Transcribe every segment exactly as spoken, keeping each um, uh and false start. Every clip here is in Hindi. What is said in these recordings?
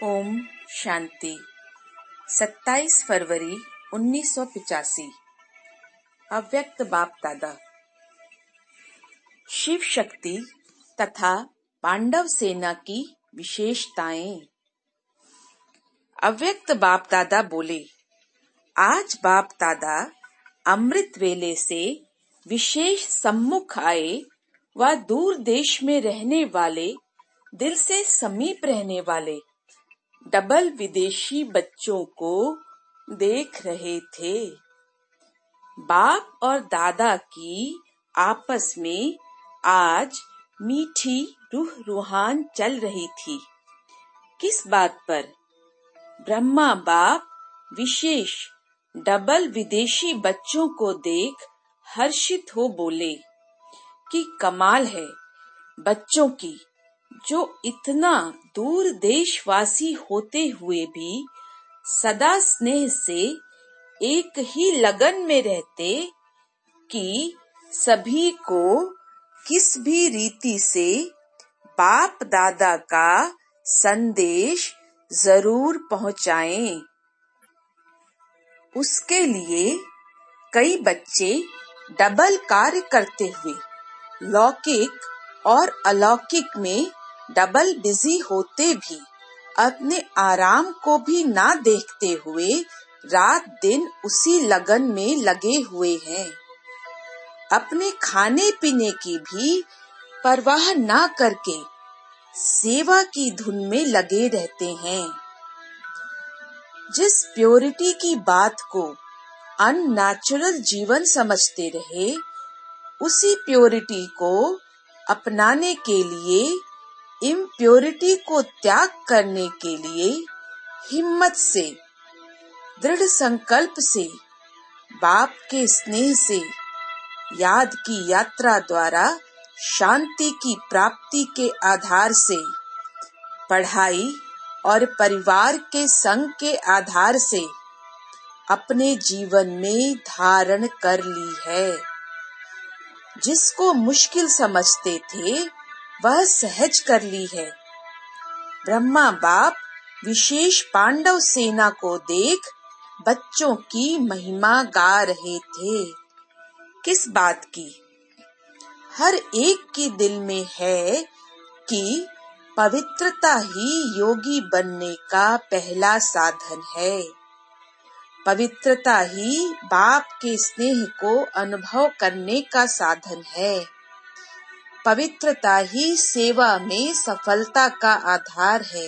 ओम शांति। सत्ताईस फरवरी उन्नीस सौ पिचासी। अव्यक्त बाप दादा। शिव शक्ति तथा पांडव सेना की विशेषताएं। अव्यक्त बाप दादा बोले, आज बाप दादा अमृत वेले से विशेष सम्मुख आए व दूर देश में रहने वाले, दिल से समीप रहने वाले डबल विदेशी बच्चों को देख रहे थे। बाप और दादा की आपस में आज मीठी रूह रूहान चल रही थी। किस बात पर? ब्रह्मा बाप विशेष डबल विदेशी बच्चों को देख हर्षित हो बोले कि कमाल है बच्चों की, जो इतना दूर देशवासी होते हुए भी सदा स्नेह से एक ही लगन में रहते कि सभी को किस भी रीति से बाप दादा का संदेश जरूर पहुंचाएं। उसके लिए कई बच्चे डबल कार्य करते हुए लौकिक और अलौकिक में डबल बिजी होते भी अपने आराम को भी ना देखते हुए रात दिन उसी लगन में लगे हुए हैं। अपने खाने पीने की भी परवाह ना करके सेवा की धुन में लगे रहते हैं। जिस प्योरिटी की बात को अननेचुरल जीवन समझते रहे, उसी प्योरिटी को अपनाने के लिए, इम्प्योरिटी को त्याग करने के लिए हिम्मत से, दृढ़ संकल्प से, बाप के स्नेह से, याद की यात्रा द्वारा शांति की प्राप्ति के आधार से, पढ़ाई और परिवार के संग के आधार से अपने जीवन में धारण कर ली है। जिसको मुश्किल समझते थे वह सहज कर ली है। ब्रह्मा बाप विशेष पांडव सेना को देख बच्चों की महिमा गा रहे थे। किस बात की? हर एक के दिल में है कि पवित्रता ही योगी बनने का पहला साधन है। पवित्रता ही बाप के स्नेह को अनुभव करने का साधन है। पवित्रता ही सेवा में सफलता का आधार है।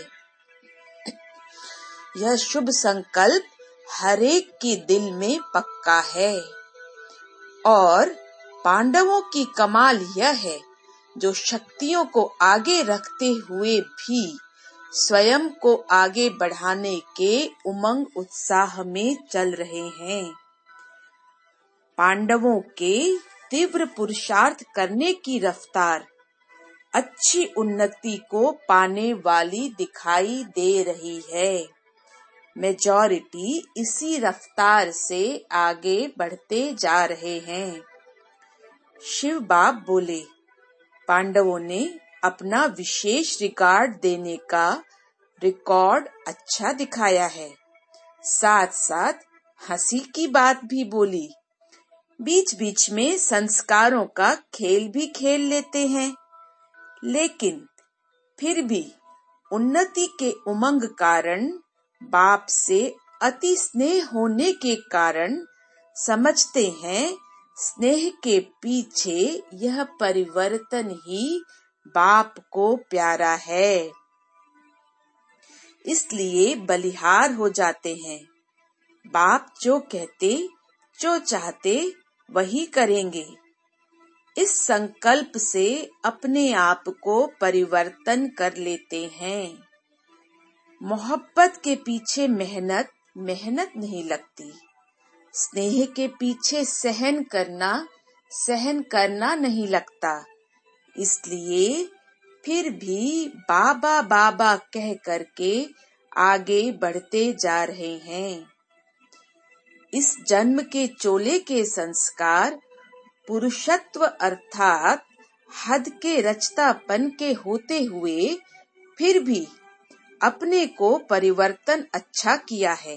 यह शुभ संकल्प हर एक के दिल में पक्का है। और पांडवों की कमाल यह है, जो शक्तियों को आगे रखते हुए भी स्वयं को आगे बढ़ाने के उमंग उत्साह में चल रहे हैं। पांडवों के तीव्र पुरुषार्थ करने की रफ्तार अच्छी उन्नति को पाने वाली दिखाई दे रही है। मेजॉरिटी इसी रफ्तार से आगे बढ़ते जा रहे हैं। शिव बाप बोले, पांडवों ने अपना विशेष रिकॉर्ड देने का रिकॉर्ड अच्छा दिखाया है। साथ साथ हंसी की बात भी बोली। बीच बीच में संस्कारों का खेल भी खेल लेते हैं, लेकिन फिर भी उन्नति के उमंग कारण, बाप से अति स्नेह होने के कारण समझते हैं स्नेह के पीछे यह परिवर्तन ही बाप को प्यारा है। इसलिए बलिहार हो जाते हैं। बाप जो कहते, जो चाहते वही करेंगे। इस संकल्प से अपने आप को परिवर्तन कर लेते हैं। मोहब्बत के पीछे मेहनत मेहनत नहीं लगती। स्नेह के पीछे सहन करना सहन करना नहीं लगता। इसलिए फिर भी बाबा बाबा कह करके आगे बढ़ते जा रहे हैं। इस जन्म के चोले के संस्कार पुरुषत्व अर्थात हद के रचतापन के होते हुए फिर भी अपने को परिवर्तन अच्छा किया है।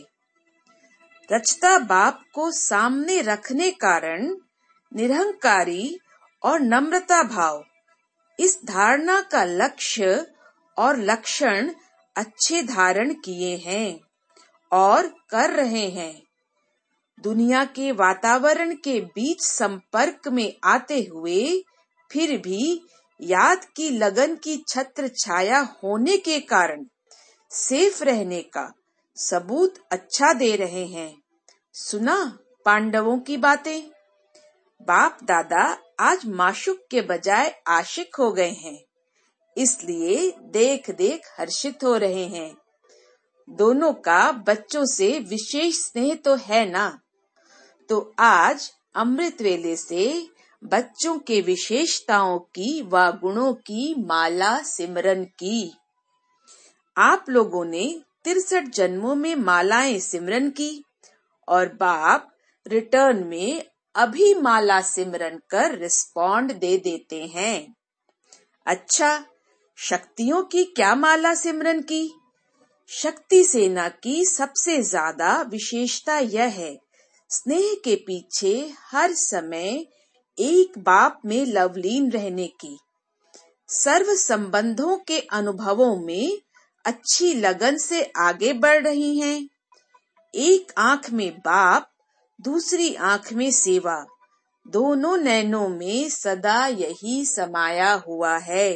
रचता बाप को सामने रखने कारण निरहंकारी और नम्रता भाव इस धारणा का लक्ष्य और लक्षण अच्छे धारण किए हैं और कर रहे हैं। दुनिया के वातावरण के बीच संपर्क में आते हुए फिर भी याद की लगन की छत्र छाया होने के कारण सेफ रहने का सबूत अच्छा दे रहे हैं। सुना पांडवों की बातें। बाप दादा आज माशूक के बजाय आशिक हो गए हैं, इसलिए देख देख हर्षित हो रहे हैं। दोनों का बच्चों से विशेष स्नेह तो है ना, तो आज अमृत वेले से बच्चों के विशेषताओं की व गुणों की माला सिमरन की। आप लोगों ने तिरसठ जन्मों में मालाएं सिमरन की और बाप रिटर्न में अभी माला सिमरन कर रिस्पॉन्ड दे देते हैं। अच्छा, शक्तियों की क्या माला सिमरन की? शक्ति सेना की सबसे ज्यादा विशेषता यह है स्नेह के पीछे हर समय एक बाप में लवलीन रहने की। सर्व संबंधों के अनुभवों में अच्छी लगन से आगे बढ़ रही हैं। एक आंख में बाप, दूसरी आंख में सेवा, दोनों नैनों में सदा यही समाया हुआ है।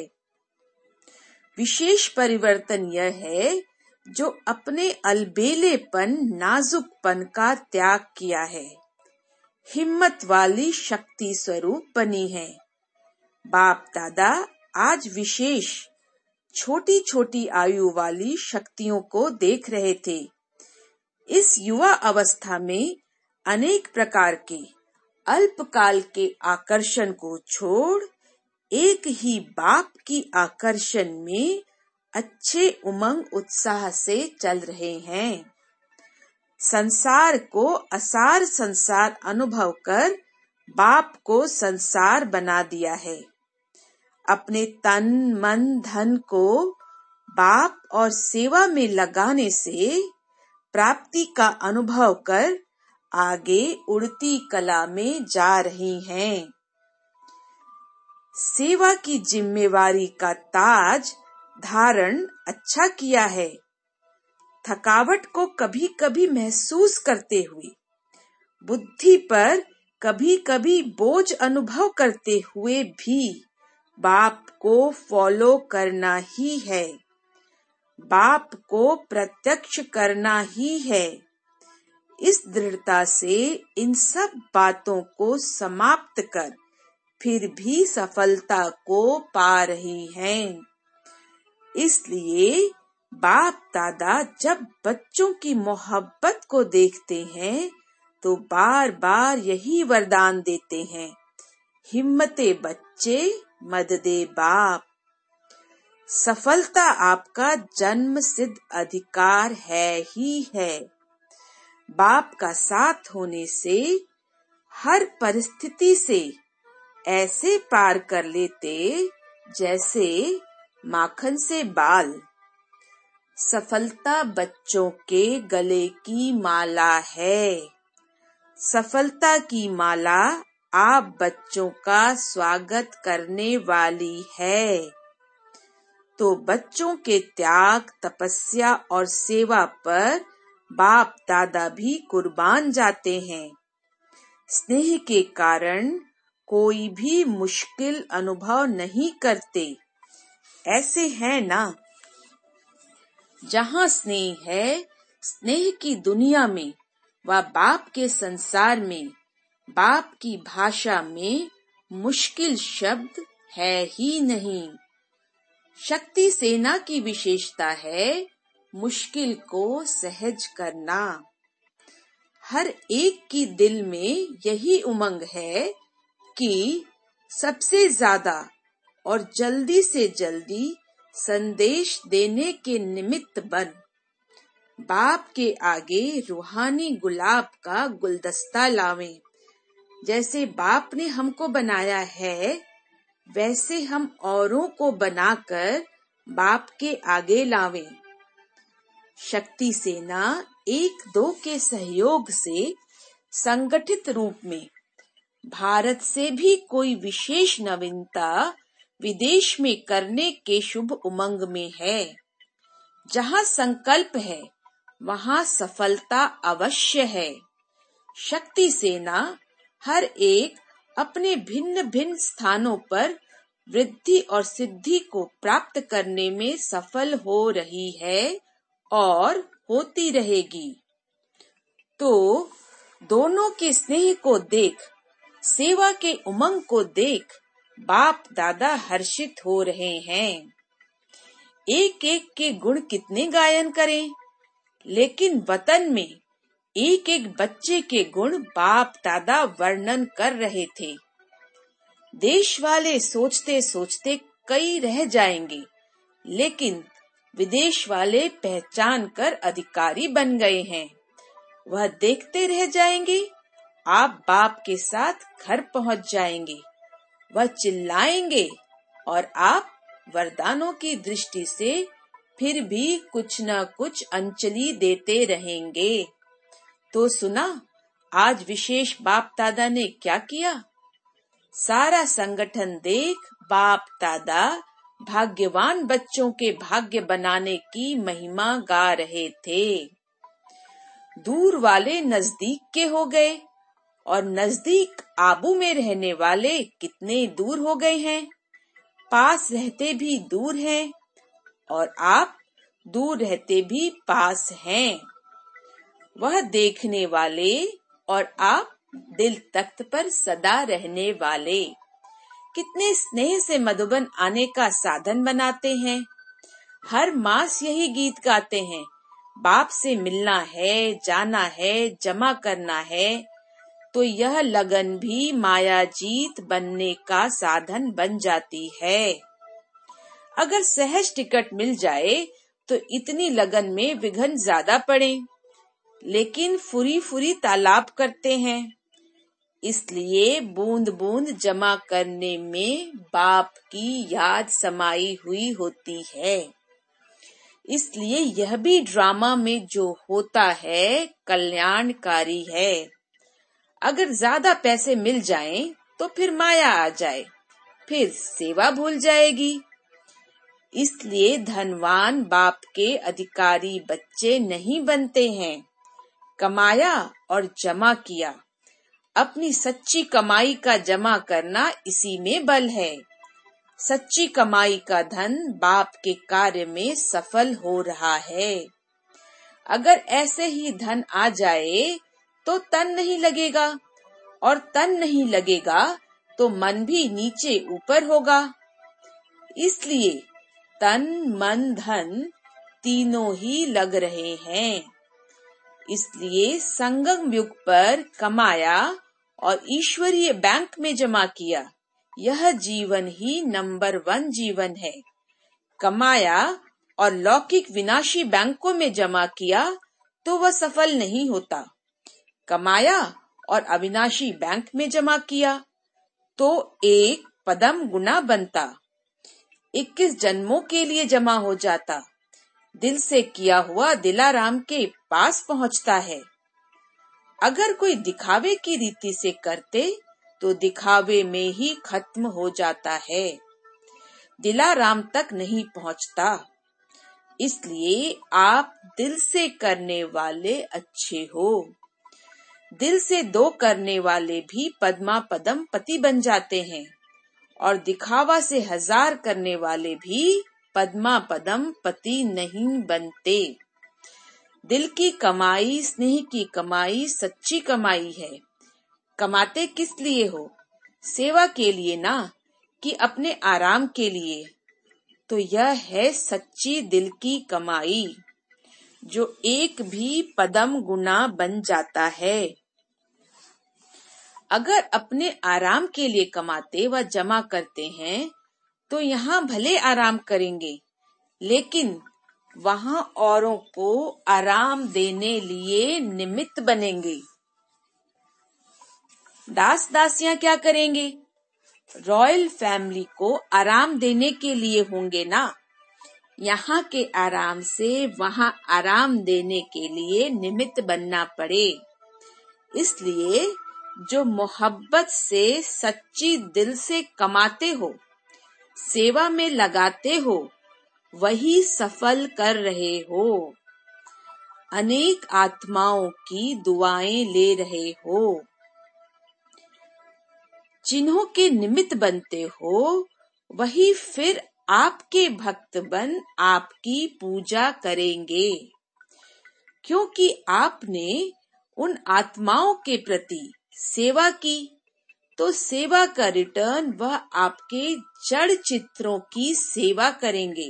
विशेष परिवर्तन यह है जो अपने अलबेलेपन नाजुकपन का त्याग किया है, हिम्मत वाली शक्ति स्वरूप बनी है। बाप दादा आज विशेष छोटी छोटी आयु वाली शक्तियों को देख रहे थे। इस युवा अवस्था में अनेक प्रकार के अल्पकाल के आकर्षण को छोड़ एक ही बाप की आकर्षण में अच्छे उमंग उत्साह से चल रहे हैं। संसार को असार संसार अनुभव कर बाप को संसार बना दिया है। अपने तन मन धन को बाप और सेवा में लगाने से प्राप्ति का अनुभव कर आगे उड़ती कला में जा रही हैं। सेवा की जिम्मेवारी का ताज धारण अच्छा किया है। थकावट को कभी कभी महसूस करते हुए, बुद्धि पर कभी कभी बोझ अनुभव करते हुए भी बाप को फॉलो करना ही है, बाप को प्रत्यक्ष करना ही है। इस दृढ़ता से इन सब बातों को समाप्त कर फिर भी सफलता को पा रही हैं। इसलिए बाप दादा जब बच्चों की मोहब्बत को देखते हैं तो बार बार यही वरदान देते हैं, हिम्मते बच्चे मद दे बाप। सफलता आपका जन्म सिद्ध अधिकार है ही है। बाप का साथ होने से हर परिस्थिति से ऐसे पार कर लेते जैसे माखन से बाल। सफलता बच्चों के गले की माला है। सफलता की माला आप बच्चों का स्वागत करने वाली है। तो बच्चों के त्याग, तपस्या और सेवा पर बाप दादा भी कुर्बान जाते हैं। स्नेह के कारण कोई भी मुश्किल अनुभव नहीं करते। ऐसे है ना? जहाँ स्नेह है, स्नेह की दुनिया में व बाप के संसार में, बाप की भाषा में मुश्किल शब्द है ही नहीं। शक्ति सेना की विशेषता है मुश्किल को सहज करना। हर एक की दिल में यही उमंग है कि सबसे ज्यादा और जल्दी से जल्दी संदेश देने के निमित्त बन बाप के आगे रूहानी गुलाब का गुलदस्ता लावें। जैसे बाप ने हमको बनाया है वैसे हम औरों को बनाकर बाप के आगे लावें। शक्ति सेना एक दो के सहयोग से संगठित रूप में भारत से भी कोई विशेष नवीनता विदेश में करने के शुभ उमंग में है। जहाँ संकल्प है वहाँ सफलता अवश्य है। शक्ति सेना हर एक अपने भिन्न भिन्न स्थानों पर वृद्धि और सिद्धि को प्राप्त करने में सफल हो रही है और होती रहेगी। तो दोनों के स्नेह को देख, सेवा के उमंग को देख बाप दादा हर्षित हो रहे हैं। एक एक के गुण कितने गायन करें, लेकिन वतन में एक एक बच्चे के गुण बाप दादा वर्णन कर रहे थे। देश वाले सोचते सोचते कई रह जाएंगे, लेकिन विदेश वाले पहचान कर अधिकारी बन गए हैं। वह देखते रह जाएंगे, आप बाप के साथ घर पहुंच जाएंगे। वह चिल्लाएंगे और आप वरदानों की दृष्टि से फिर भी कुछ न कुछ अंजलि देते रहेंगे। तो सुना आज विशेष बाप दादा ने क्या किया? सारा संगठन देख बाप दादा भाग्यवान बच्चों के भाग्य बनाने की महिमा गा रहे थे। दूर वाले नजदीक के हो गए और नजदीक आबू में रहने वाले कितने दूर हो गए हैं। पास रहते भी दूर हैं और आप दूर रहते भी पास हैं। वह देखने वाले और आप दिल तख्त पर सदा रहने वाले कितने स्नेह से मधुबन आने का साधन बनाते हैं। हर मास यही गीत गाते हैं, बाप से मिलना है, जाना है, जमा करना है। तो यह लगन भी माया जीत बनने का साधन बन जाती है। अगर सहज टिकट मिल जाए तो इतनी लगन में विघ्न ज्यादा पड़े, लेकिन फुरी फुरी तालाब करते हैं। इसलिए बूंद बूंद जमा करने में बाप की याद समाई हुई होती है। इसलिए यह भी ड्रामा में जो होता है कल्याणकारी है। अगर ज्यादा पैसे मिल जाएं तो फिर माया आ जाए, फिर सेवा भूल जाएगी। इसलिए धनवान बाप के अधिकारी बच्चे नहीं बनते हैं। कमाया और जमा किया, अपनी सच्ची कमाई का जमा करना इसी में बल है। सच्ची कमाई का धन बाप के कार्य में सफल हो रहा है। अगर ऐसे ही धन आ जाए तो तन नहीं लगेगा, और तन नहीं लगेगा तो मन भी नीचे ऊपर होगा। इसलिए तन मन धन तीनों ही लग रहे हैं। इसलिए संगम युग पर कमाया और ईश्वरीय बैंक में जमा किया, यह जीवन ही नंबर वन जीवन है। कमाया और लौकिक विनाशी बैंकों में जमा किया तो वह सफल नहीं होता। कमाया और अविनाशी बैंक में जमा किया तो एक पदम गुना बनता, इक्कीस जन्मों के लिए जमा हो जाता। दिल से किया हुआ दिलाराम के पास पहुंचता है। अगर कोई दिखावे की रीति से करते तो दिखावे में ही खत्म हो जाता है, दिलाराम तक नहीं पहुंचता। इसलिए आप दिल से करने वाले अच्छे हो। दिल से दो करने वाले भी पद्मा पदम पति बन जाते हैं, और दिखावा से हजार करने वाले भी पद्मा पदम पति नहीं बनते। दिल की कमाई, स्नेह की कमाई सच्ची कमाई है। कमाते किस लिए हो? सेवा के लिए ना, कि अपने आराम के लिए? तो यह है सच्ची दिल की कमाई, जो एक भी पदम गुना बन जाता है। अगर अपने आराम के लिए कमाते व जमा करते हैं तो यहाँ भले आराम करेंगे, लेकिन वहाँ औरों को आराम देने लिए निमित्त बनेंगे। दास दासियां क्या करेंगे? रॉयल फैमिली को आराम देने के लिए होंगे ना। यहाँ के आराम से वहाँ आराम देने के लिए निमित्त बनना पड़े। इसलिए जो मोहब्बत से सच्ची दिल से कमाते हो, सेवा में लगाते हो, वही सफल कर रहे हो। अनेक आत्माओं की दुआएं ले रहे हो। जिन्हों के निमित्त बनते हो, वही फिर आपके भक्त बन आपकी पूजा करेंगे, क्योंकि आपने उन आत्माओं के प्रति सेवा की, तो सेवा का रिटर्न वह आपके जड़ चित्रों की सेवा करेंगे,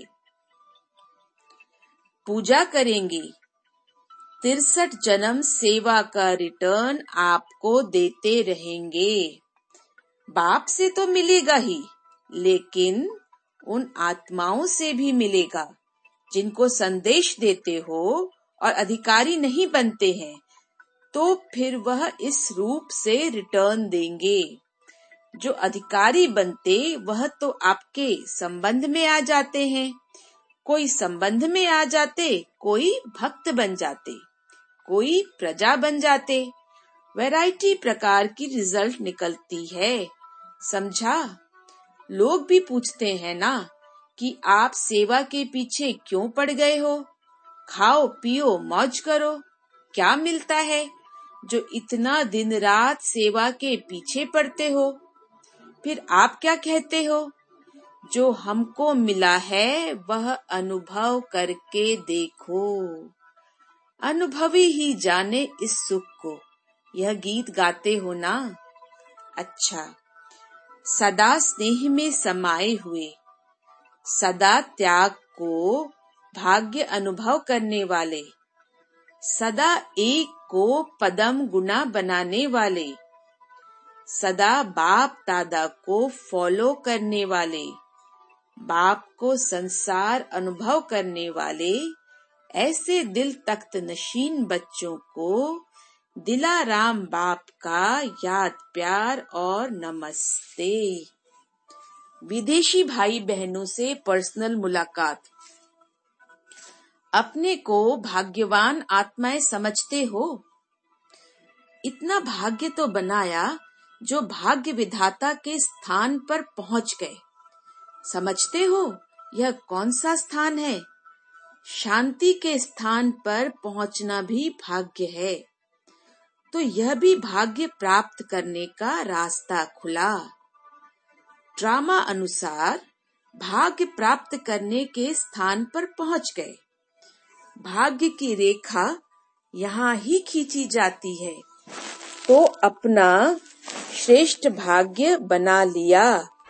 पूजा करेंगे। तिरसठ जन्म सेवा का रिटर्न आपको देते रहेंगे। बाप से तो मिलेगा ही, लेकिन उन आत्माओं से भी मिलेगा जिनको संदेश देते हो और अधिकारी नहीं बनते हैं, तो फिर वह इस रूप से रिटर्न देंगे। जो अधिकारी बनते वह तो आपके संबंध में आ जाते हैं, कोई संबंध में आ जाते, कोई भक्त बन जाते, कोई प्रजा बन जाते। वैरायटी प्रकार की रिजल्ट निकलती है, समझा। लोग भी पूछते हैं ना कि आप सेवा के पीछे क्यों पड़ गए हो, खाओ पियो मौज करो, क्या मिलता है जो इतना दिन रात सेवा के पीछे पड़ते हो? फिर आप क्या कहते हो, जो हमको मिला है वह अनुभव करके देखो, अनुभवी ही जाने इस सुख को। यह गीत गाते हो ना। अच्छा, सदा स्नेह में समाये हुए, सदा त्याग को भाग्य अनुभव करने वाले, सदा एक को पदम गुना बनाने वाले, सदा बाप दादा को फॉलो करने वाले, बाप को संसार अनुभव करने वाले, ऐसे दिल तख्त नशीन बच्चों को दिलाराम बाप का याद प्यार और नमस्ते। विदेशी भाई बहनों से पर्सनल मुलाकात। अपने को भाग्यवान आत्माएं समझते हो? इतना भाग्य तो बनाया जो भाग्य विधाता के स्थान पर पहुंच गए। समझते हो यह कौन सा स्थान है? शांति के स्थान पर पहुंचना भी भाग्य है, तो यह भी भाग्य प्राप्त करने का रास्ता खुला। ड्रामा अनुसार भाग्य प्राप्त करने के स्थान पर पहुंच गए। भाग्य की रेखा यहाँ ही खींची जाती है, तो अपना श्रेष्ठ भाग्य बना लिया।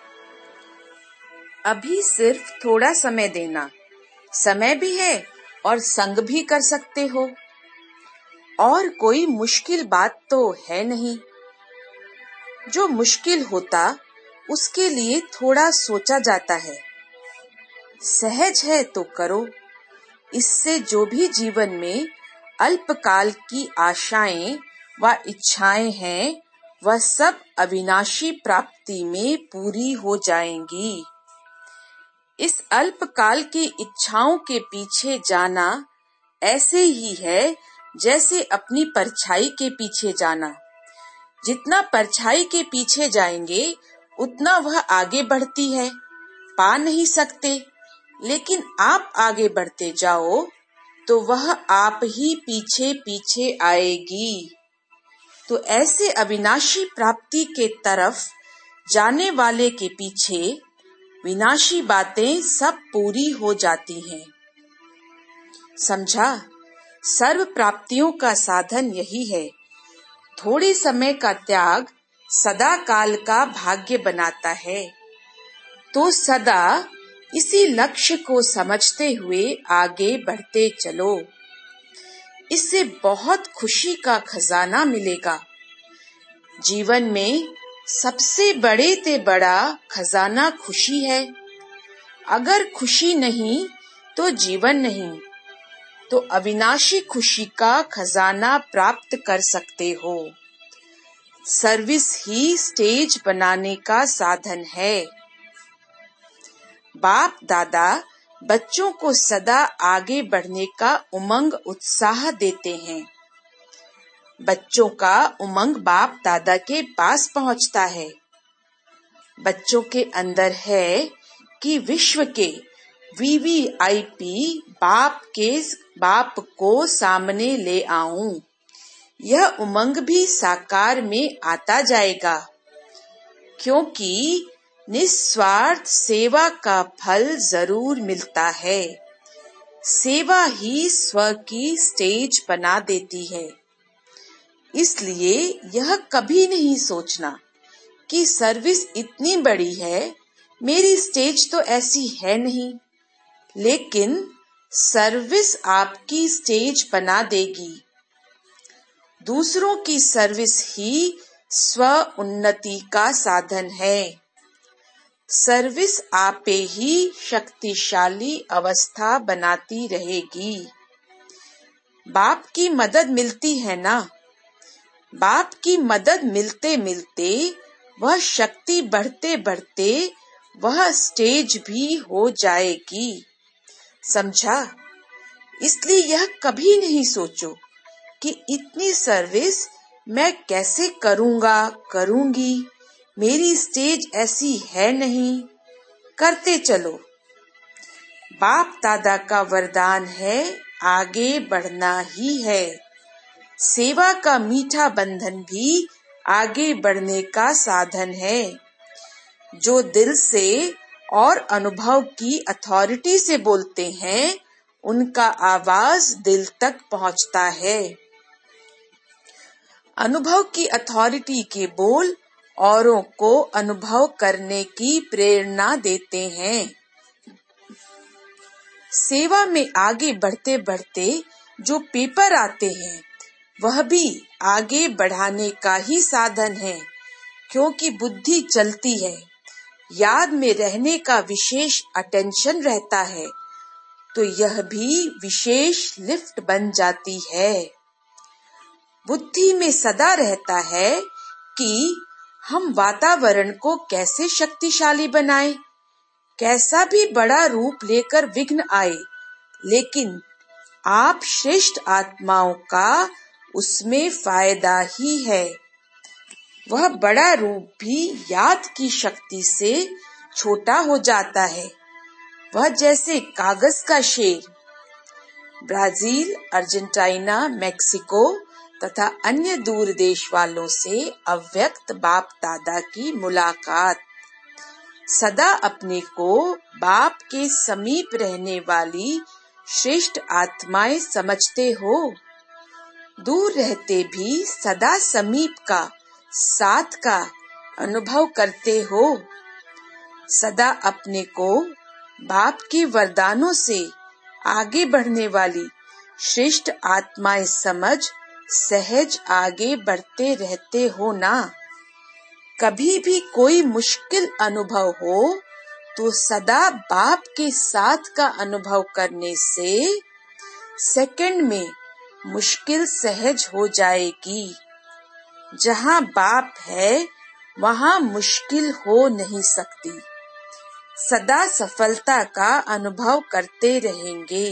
अभी सिर्फ थोड़ा समय देना, समय भी है और संग भी कर सकते हो, और कोई मुश्किल बात तो है नहीं। जो मुश्किल होता उसके लिए थोड़ा सोचा जाता है, सहज है तो करो। इससे जो भी जीवन में अल्पकाल की आशाएं व इच्छाएं हैं, वह सब अविनाशी प्राप्ति में पूरी हो जाएंगी। इस अल्पकाल की इच्छाओं के पीछे जाना ऐसे ही है जैसे अपनी परछाई के पीछे जाना। जितना परछाई के पीछे जाएंगे उतना वह आगे बढ़ती है, पा नहीं सकते, लेकिन आप आगे बढ़ते जाओ तो वह आप ही पीछे पीछे आएगी। तो ऐसे अविनाशी प्राप्ति के तरफ जाने वाले के पीछे विनाशी बातें सब पूरी हो जाती हैं। समझा? सर्व प्राप्तियों का साधन यही है। थोड़े समय का त्याग सदा काल का भाग्य बनाता है, तो सदा इसी लक्ष्य को समझते हुए आगे बढ़ते चलो। इससे बहुत खुशी का खजाना मिलेगा। जीवन में सबसे बड़े ते बड़ा खजाना खुशी है। अगर खुशी नहीं तो जीवन नहीं, तो अविनाशी खुशी का खजाना प्राप्त कर सकते हो। सर्विस ही स्टेज बनाने का साधन है। बाप दादा बच्चों को सदा आगे बढ़ने का उमंग उत्साह देते हैं। बच्चों का उमंग बाप दादा के पास पहुंचता है। बच्चों के अंदर है कि विश्व के वीवीआईपी बाप के बाप को सामने ले आऊं। यह उमंग भी साकार में आता जाएगा, क्योंकि निस्वार्थ सेवा का फल जरूर मिलता है। सेवा ही स्व की स्टेज बना देती है। इसलिए यह कभी नहीं सोचना कि सर्विस इतनी बड़ी है, मेरी स्टेज तो ऐसी है नहीं, लेकिन सर्विस आपकी स्टेज बना देगी। दूसरों की सर्विस ही स्व उन्नति का साधन है। सर्विस आपे ही शक्तिशाली अवस्था बनाती रहेगी। बाप की मदद मिलती है ना, बाप की मदद मिलते मिलते वह शक्ति बढ़ते बढ़ते वह स्टेज भी हो जाएगी। समझा? इसलिए यह कभी नहीं सोचो कि इतनी सर्विस मैं कैसे करूंगा करूंगी, मेरी स्टेज ऐसी है नहीं। करते चलो। बाप दादा का वरदान है आगे बढ़ना ही है। सेवा का मीठा बंधन भी आगे बढ़ने का साधन है। जो दिल से और अनुभव की अथॉरिटी से बोलते हैं, उनका आवाज दिल तक पहुंचता है। अनुभव की अथॉरिटी के बोल औरों को अनुभव करने की प्रेरणा देते हैं। सेवा में आगे बढ़ते बढ़ते जो पेपर आते हैं, वह भी आगे बढ़ाने का ही साधन है, क्योंकि बुद्धि चलती है, याद में रहने का विशेष अटेंशन रहता है, तो यह भी विशेष लिफ्ट बन जाती है। बुद्धि में सदा रहता है कि हम वातावरण को कैसे शक्तिशाली बनाएं। कैसा भी बड़ा रूप लेकर विघ्न आए, लेकिन आप श्रेष्ठ आत्माओं का उसमें फायदा ही है। वह बड़ा रूप भी याद की शक्ति से छोटा हो जाता है। वह जैसे कागज का शेर। ब्राजील, अर्जेंटीना, मेक्सिको तथा अन्य दूर देश वालों से अव्यक्त बाप दादा की मुलाकात। सदा अपने को बाप के समीप रहने वाली श्रेष्ठ आत्माएं समझते हो। दूर रहते भी सदा समीप का, साथ का अनुभव करते हो। सदा अपने को बाप के वरदानों से आगे बढ़ने वाली श्रेष्ठ आत्माएं समझ सहज आगे बढ़ते रहते हो ना। कभी भी कोई मुश्किल अनुभव हो तो सदा बाप के साथ का अनुभव करने से सेकंड में मुश्किल सहज हो जाएगी। जहाँ बाप है वहाँ मुश्किल हो नहीं सकती। सदा सफलता का अनुभव करते रहेंगे।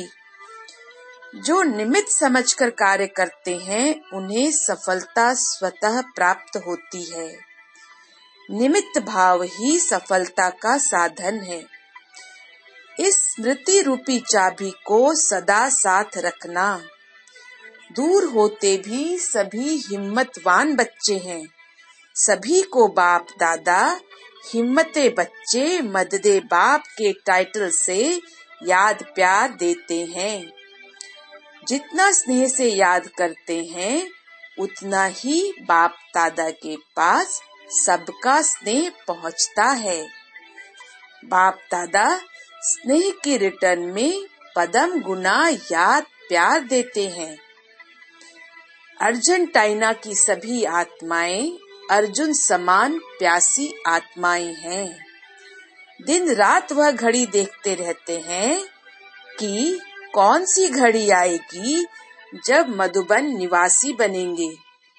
जो निमित्त समझकर कार्य करते हैं, उन्हें सफलता स्वतः प्राप्त होती है। निमित्त भाव ही सफलता का साधन है। इस स्मृति रूपी चाबी को सदा साथ रखना। दूर होते भी सभी हिम्मतवान बच्चे हैं। सभी को बाप दादा हिम्मते बच्चे मददे बाप के टाइटल से याद प्यार देते हैं। जितना स्नेह से याद करते हैं, उतना ही बाप दादा के पास सबका स्नेह पहुंचता है। बाप दादा स्नेह के रिटर्न में पदम गुना याद प्यार देते हैं। अर्जेंटीना की सभी आत्माएं अर्जुन समान प्यासी आत्माएं हैं। दिन रात वह घड़ी देखते रहते हैं कि कौन सी घड़ी आएगी जब मधुबन निवासी बनेंगे।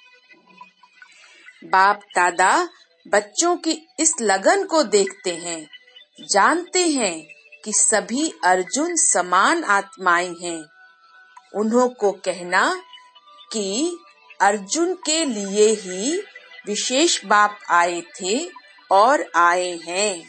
बाप दादा बच्चों की इस लगन को देखते हैं, जानते हैं कि सभी अर्जुन समान आत्माएं हैं। उन्हों को कहना कि अर्जुन के लिए ही विशेष बाप आए थे और आए हैं।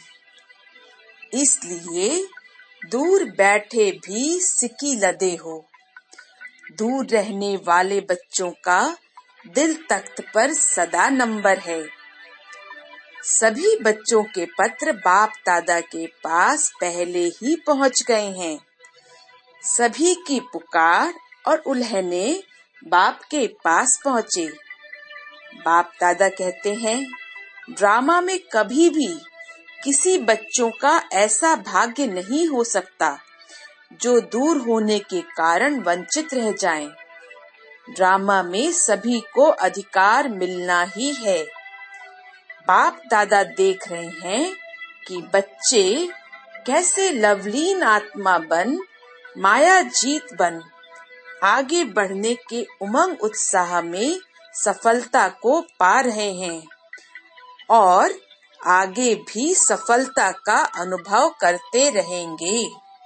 इसलिए दूर बैठे भी सिक्की लदे हो। दूर रहने वाले बच्चों का दिल तख्त पर सदा नंबर है। सभी बच्चों के पत्र बाप दादा के पास पहले ही पहुंच गए हैं। सभी की पुकार और उल्हने बाप के पास पहुंचे। बाप दादा कहते हैं, ड्रामा में कभी भी किसी बच्चों का ऐसा भाग्य नहीं हो सकता जो दूर होने के कारण वंचित रह जाएं। ड्रामा में सभी को अधिकार मिलना ही है। बाप दादा देख रहे हैं कि बच्चे कैसे लवलीन आत्मा बन, माया जीत बन, आगे बढ़ने के उमंग उत्साह में सफलता को पा रहे हैं और आगे भी सफलता का अनुभव करते रहेंगे।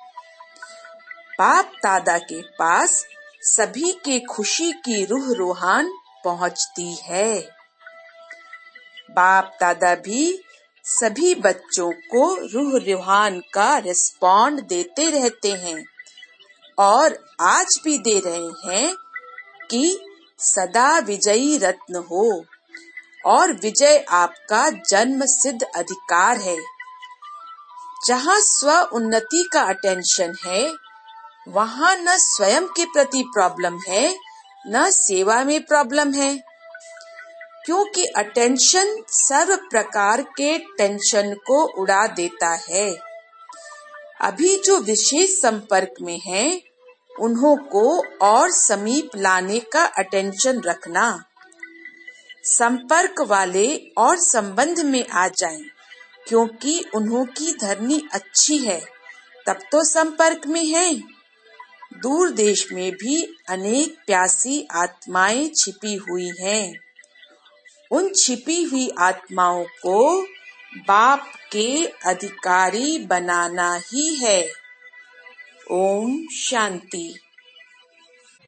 बाप दादा के पास सभी के खुशी की रूह रूहान पहुंचती है। बाप दादा भी सभी बच्चों को रूह रूहान का रिस्पॉन्ड देते रहते हैं और आज भी दे रहे हैं कि सदा विजयी रत्न हो और विजय आपका जन्म सिद्ध अधिकार है। जहाँ स्व उन्नति का अटेंशन है, वहाँ न स्वयं के प्रति प्रॉब्लम है, न सेवा में प्रॉब्लम है, क्योंकि अटेंशन सर्व प्रकार के टेंशन को उड़ा देता है। अभी जो विशेष संपर्क में हैं, उन्हों को और समीप लाने का अटेंशन रखना। संपर्क वाले और संबंध में आ जाएं, क्योंकि उन्हों की धरनी अच्छी है, तब तो संपर्क में हैं। दूर देश में भी अनेक प्यासी आत्माएं छिपी हुई हैं। उन छिपी हुई आत्माओं को बाप के अधिकारी बनाना ही है। ओम शांति।